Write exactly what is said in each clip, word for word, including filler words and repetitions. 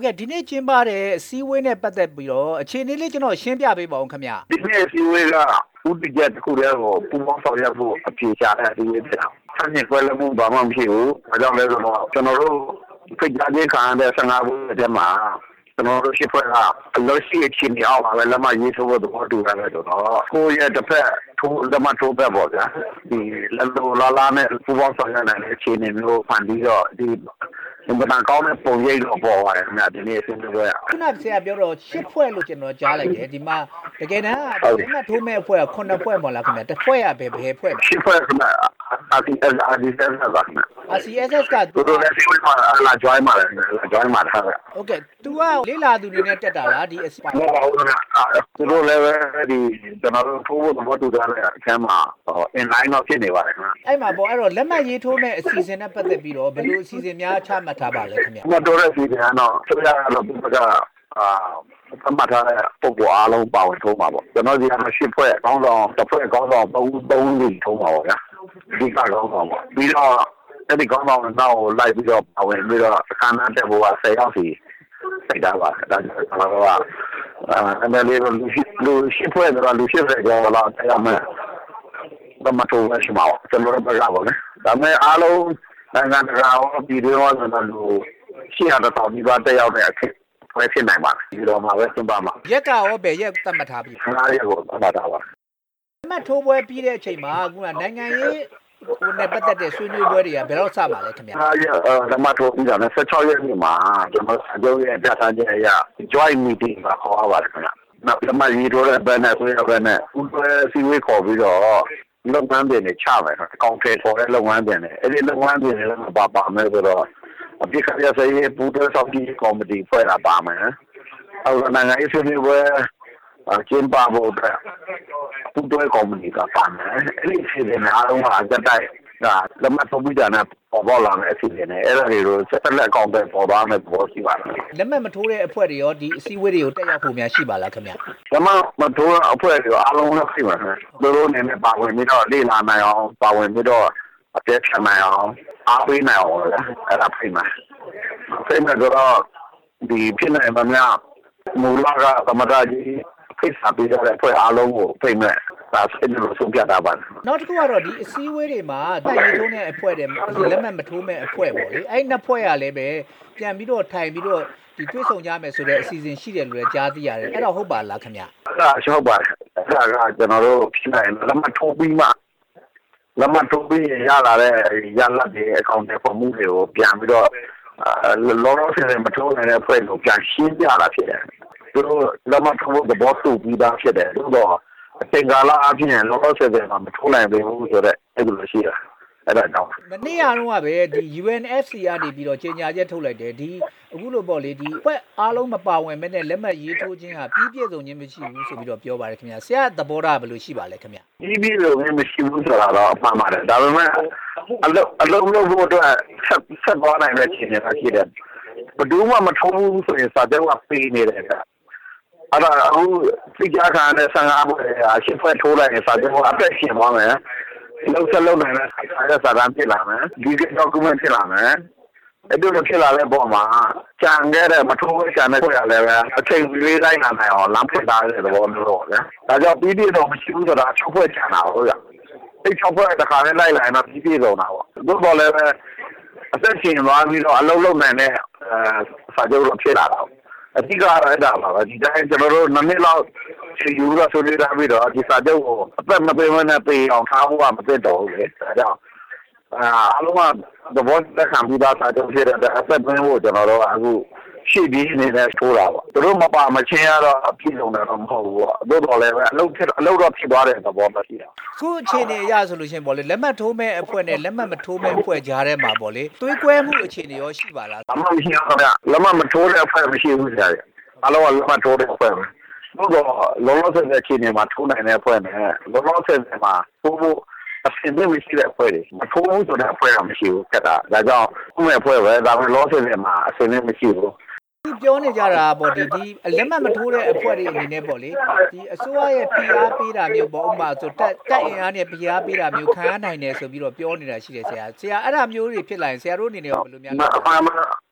ကဲဒီနေ့ကျင်းပတဲ့အစည်းအဝေးနဲ့ပတ်သက်ပြီးတော့အခြေအနေလေးကျွန်တော်ရှင်းပြပေးပါဦးခင်ဗျဒီနေ့အစည်းအဝေးကဥပဒေချက်တစ်ခုတည်းကိုပူးပေါင်းဆောင်ရွက်ဖို့အပြေရှားတဲ့အစည်းအဝေးဖြစ်တာ။ဆက်ညစ်ကွဲလွန်မှုဘာမှမရှိဘူး။ဒါကြောင့်လည်းဆိုတော့ကျွန်တော်တို့ဖိတ်ကြားခြင်းခံရတဲ့ဆန္ဒဘူးတဲ့မှာကျွန်တော်တို့ရှိဖွဲ့ကအလို့ရှိအချင်းများပါပဲလက်မရေးထိုးဖို့သဘောတူရတယ်ဆိုတော့ကိုယ့်ရဲ့တစ်ဖက်ထိုးလက်မထိုးပဲပေါ့ဗျာဒီလက်လိုလာလာနဲ့ပူပေါင်းဆောင်ရွက်နိုင်တဲ့အခြေအနေမျိုးဖန်ပြီးတော့ဒီဒီမှာကောင်းတဲ့ပုံရိပ်တော့ပေါ်ပါတယ်ခင်ဗျာဒီနေ့အစည်းအဝေးကခုနကဆရာပြောတော့ရှစ်ဖွဲ့လို့ကျွန်တော်ကြားလိုက်တယ်ဒီမှာတကယ်တမ်းကလက်မှတ်ထိုးမဲ့အဖွဲ့ကခုနှစ်ဖွဲ့မဟုတ်လားခင်ဗျာတစ်ဖွဲ့ကဘယ်ဘယ်ဖွဲ့ပါရှစ်ဖွဲ့ခင်ဗျာအာဒီအက်အာဒီဆက်ပါခင်ဗျာအာ စီ အက်စ် အက်စ် ကသူတို့လည်းဒီမှာလာ join มาတယ်လာ join มาတာဗျာโอเค तू ကလေးလာသူတွေနဲ့တက်တာလားဒီအစီအစဉ်မဟုတ်ဘူးခင်ဗျာသူတို့လည်းဒီကျွန်တော်တို့ထိုးဖို့သဘောတူထားတဲ့အချမ်းမှာ in line တော့ဖြစ်နေပါတယ်ခင်ဗျာအဲ့မှာပေါ့အဲ့တော့လက်မှတ်ရေးထိုးမဲ့အစီအစဉ်နဲ့ပတ်သက်ပြီးတော့ဘယ်လိုအစီအစဉ်များချမှတ်ထားပါလဲခင်ဗျာမတော်တဲ့အစီအစဉ်ကတော့ဆိုရတော့ဒီကအာသမတ်ထားတဲ့ပုံပေါ်အားလုံးပါဝင်ထိုးမှာပေါ့ကျွန်တော်ဒီကရှစ်ဖွဲ့ကောင်းဆောင်တစ်ဖွဲ့ကောင်းဆောင်သုံးသုံးလေးထိုးမှာပေါ့ဗျာဒီကကောင်းဆောင်ပေါ့ပြီးတော့အဲ့ဒီကောင်းဆောင်တော့လိုက်ပြီးတော့ပါဝင်ပြီးတော့အခမ်းအနားတက်ဖို့ကဆယ်ယောက်စီစိတ်ထားပါဒါကျွန်တော်ကအဲဒါလေးလူရှိလူရှိဖွဲ့တော့လူရှိဖွဲ့ကြောလာတရားမယ်ဘာမှတော့မရှိမှာကျွန်တော်တို့ပြောပါမယ်ဒါပေမဲ့အားလုံးနိုင်ငံတကာရောပြည်တွင်းရောဆိုတော့လူရှိရတော့ပြီးတော့တက်ရောက်တဲ့အခက်ဝယ်ဖြစ်နိုင်ပါဒီတော့မှာပဲသင်ပါမှာရက်ကရောပဲရက်သတ်မှတ်ထားပြီခဏရက်ကိုသတ်မှတ်ထားပါလက်မှတ်ထိုးပွဲပြီးတဲ့အချိန်မှာခုနနိုင်ငံရေးဟိုနဲ့ပတ်သက်တဲ့ဆွေးနွေးပွဲတွေကဘယ်တော့စမှာလဲခင်ဗျာအားရလက်မှတ်ထိုးပြီးတာနဲ့ဆက်၆ရက်နေ့မှာကျွန်တော်အကျိုးရဲ့ပြဋ္ဌာန်းချက်အရ joint meeting ကခေါ်ရပါတယ်ခင်ဗျာနောက်လက်မှတ်ရေးထိုးတဲ့ဘက်နဲ့ဆွေးနွေးဘက်နဲ့ဥပဒေစီဝေးခေါ်ပြီးတော့လုပ်ငန်းတွေနဲ့ချမယ်အကောင့်ထဲပေါ်တဲ့လုပ်ငန်းတွေနဲ့အဲ့ဒီလုပ်ငန်းတွေလည်းမပါပါမယ်ဆိုတော့အပြစ်ခရစရေးပူးတွဲဆောင်ပြီးကော်မတီဖွဲ့တာပါမယ်အဲ့တော့နိုင်ငံရေးဆွေးနွေးပွဲကျင်းပဖို့အတွက်ပူးတွဲကော်မတီကပါမယ်အဲ့ဒီအစီအစဉ်အားလုံးကစက်တိုက်ဒါလက်မှတ်ထိုးပြီးတာနဲ့ပေါ်ပေါက်လာတဲ့အစီအစဉ်နဲ့အဲ့ဒါတွေကိုစက်လက်အကောင့်ထဲပေါ်သွားမယ်ပေါ်ရှိပါတယ်လက်မှတ်မထိုးတဲ့အဖွဲ့တွေရောဒီအစည်းအဝေးတွေကိုတက်ရောက်ဖို့များရှိပါလားခင်ဗျာလက်မှတ်မထိုးတဲ့အဖွဲ့တွေအားလုံးလည်းရှိပါမယ်သူတို့အနေနဲ့ပါဝင်ပြီးတော့လေ့လာနိုင်အောင်ပါဝင်ပြီးတော့အပြည့်ချနိုင်အောင်အားပေးနိုင်အောင်လေအဲ့ဒါဖိမယ်ဖိမယ်တော့ဒီဖြစ်နိုင်မှများမူလကသမတကြီးဖိတ်စာပေးတဲ့အဖွဲ့အားလုံးကိုဖိမယ်ဒါဆက်လို့ဆုံးဖြတ်တာပါနောက်တစ်ခုကတော့ဒီအစည်းအဝေးတွေမှာတိုက်ရိုက်ထုံးတဲ့အဖွဲ့တွေလက်မှတ်မထိုးမဲ့အဖွဲ့ပေါ့လေအဲ့နှစ်ဖွဲ့ကလည်းပဲပြန်ပြီးတော့ထိုင်ပြီးတော့ဒီတွေးဆုံကြမယ်ဆိုတဲ့အစီအစဉ်ရှိတယ်လို့လည်းကြားသိရတယ်အဲ့တော့ဟုတ်ပါလားခင်ဗျအဲ့ဒါဟုတ်ပါတယ်အဲ့ဒါကကျွန်တော်တို့ဖြစ်နိုင်လက်မှတ်ထိုးပြီးမှလက်မှတ်ထိုးပြီးရလာတဲ့ရလဒ်တွေအကောင့်တွေပုံမှုတွေကိုပြန်ပြီးတော့လောလောဆယ်မထိုးနိုင်တဲ့ဖွဲ့ကိုပြန်ရှင်းပြတာဖြစ်တယ်သူတို့လက်မှတ်ထိုးဖို့သဘောတူပြီးသားဖြစ်တယ်သို့တော့အချိန်ကာလအပြင်လောလောဆယ်မှာမထိုးနိုင်ဘူးဆိုတော့အဲ့လိုရှိတာအဲ့ဒါကြောင့်မနေ့ကတော့ပဲဒီ ယူအန် အက်ဖ် စီ ကနေပြီးတော့ကြေညာချက်ထုတ်လိုက်တယ်ဒီအခုလိုပေါ့လေဒီအဖွဲ့အားလုံးမပါဝင်မဲနဲ့လက်မှတ်ရေးထိုးခြင်းဟာပြီးပြည့်စုံခြင်းမရှိဘူးဆိုပြီးတော့ပြောပါတယ်ခင်ဗျာဆရာသဘောထားဘယ်လိုရှိပါလဲခင်ဗျာပြီးပြည့်စုံခြင်းမရှိဘူးဆိုတာတော့အမှန်ပါတယ်ဒါပေမဲ့အလုံးအလုံးလို့ဖို့အတွက်ဆက်ဆက်သွားနိုင်တဲ့ခြေနေတာရှိတယ်ဘယ်သူမှမထိုးဘူးဆိုရင်စာချုပ်ကပေးနေတယ်ဗျအဲ့ဒါအခုသိကြခံတဲ့ဆန္ဒပွဲအရှိဖွဲ့ထိုးလိုက်ရင်စာချုပ်ကအသက်ရှင်သွားမယ်လောက်ဆက်လုပ်နိုင်တဲ့စာရန်ဖြစ်လာမယ်ဒီ document ဖြစ်လာမယ်အဲ့ဒီလိုဖြစ်လာတဲ့ပုံမှာကြံခဲ့တဲ့မထိုးဝဲကြံတဲ့ဖွဲ့ရလည်းပဲအချိန်လေးတိုင်းနိုင်အောင်လမ်းဖွင့်ထားတဲ့သဘောမျိုးတော့ဗျာဒါကြောင့်ပြီးပြည့်တော့မရှိဘူးဆိုတာချုပ်ဖွဲ့ကြံတာဟုတ်ရအဲ့ချုပ်ဖွဲ့တစ်ခါနဲ့လိုက်လာရင်တော့ပြီးပြည့်စုံတာပေါ့သို့တော်လည်းပဲအသက်ရှင်သွားပြီးတော့အလုံးလုံးနိုင်တဲ့စာချုပ်တော့ဖြစ်လာတာအဓိကတော့အဲ့ဒါပါပဲဒီတိုင်းကျွန်တော်တို့နည်းနည်းလောက်ချီယူရဆိုနေတာပြီးတော့ဒီစာချုပ်ကိုအသက်မပေးမနဲ့ပေးအောင်ထားဖို့ကမသိတော့ဘူးလေဒါကြောင့်အားလုံးကသဘောတက်ခံပြီးသားစာချုပ်ဖြစ်တဲ့အသက်သွင်းဖို့ကျွန်တော်တို့အခုရှိပြီးနေတဲ့ထိုးတာပေါ့သူတို့မပါမချင်းရတော့အပြည့်စုံတယ်တော့မဟုတ်ဘူးပေါ့သို့တော်လည်းပဲအလုပ်ဖြစ်အလုပ်တော့ဖြစ်သွားတဲ့သဘောမရှိတာခုအခြေအနေအရဆိုလို့ရှင်ပေါ့လေလက်မှတ်ထိုးမဲ့အဖွဲ့နဲ့လက်မှတ်မထိုးမဲ့အဖွဲ့ကြားထဲမှာပေါ့လေတွေးကွဲမှုအခြေအနေရောရှိပါလားအမှန်မရှိပါဗျလက်မှတ်မထိုးတဲ့အဖွဲ့မရှိဘူးဆရာကြီးအားလုံးကလက်မှတ်ထိုးတဲ့အဖွဲ့ပဲသို့တော့လောလောဆယ်အခြေအနေမှာထိုးနိုင်တဲ့အဖွဲ့နဲ့လောလောဆယ်မှာထိုးဖို့အဆင်သင့်မရှိတဲ့အဖွဲ့တွေမထိုးဘူးဆိုတဲ့အဖွဲ့ကမရှိဘူးကတ်တာဒါကြောင့်ခုမဲ့အဖွဲ့ပဲဒါပေမဲ့လောလောဆယ်မှာအဆင်သင့်မရှိဘူးဒီပြောနေကြတာပေါ့ဒီဒီလက်မှတ်မထိုးတဲ့အဖွဲ့တွေအနေနဲ့ပေါ့လေဒီအစိုးရရဲ့ဖိအားပေးတာမျိုးပေါ့ဥပမာဆိုတက်တက်အင်အားနဲ့ဖိအားပေးတာမျိုးခံရနိုင်တယ်ဆိုပြီးတော့ပြောနေတာရှိတယ်ဆရာဆရာအဲ့ဒါမျိုးတွေဖြစ်လာရင်ဆရာတို့အနေနဲ့ရောဘယ်လိုများလဲအ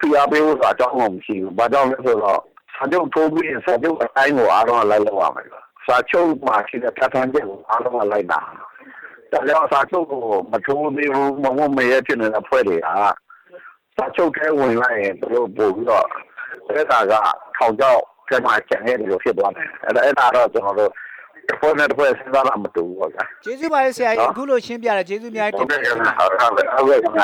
ဖိအားပေးဖို့ဆိုတာအကြောင်းမရှိဘူးဘာကြောင့်လဲဆိုတော့စာချုပ်ထိုးပြီးစာချုပ်အတိုင်းကိုအားလုံးလိုက်လောက်ရမယ်စာချုပ်မှာရှိတဲ့ပြဋ္ဌာန်းချက်ကိုအားလုံးလိုက်တာဒါကြောင့်စာချုပ်ကိုမထိုးသေးဘူးမဟုတ်မရဖြစ်နေတဲ့ဖွဲ့တွေကစာချုပ်ထဲဝင်လိုက်ရင်သူတို့ပို့ပြီးတော့အဲ့ဒါကထောင်ချောက်ကျမှကျန်နေတယ်လို့ဖြစ်သွားတယ်အဲ့ဒါအဲ့ဒါတော့ကျွန်တော်တို့တစ်ဖွဲ့နဲ့တစ်ဖွဲ့စဉ်းစားလာမတူဘူးပေါ့ဗျာကျေးဇူးပါဆရာကြီးအခုလိုရှင်းပြတယ်ကျေးဇူးအများကြီးတင်ပါတယ်ဟုတ်ကဲ့ဟုတ်ကဲ့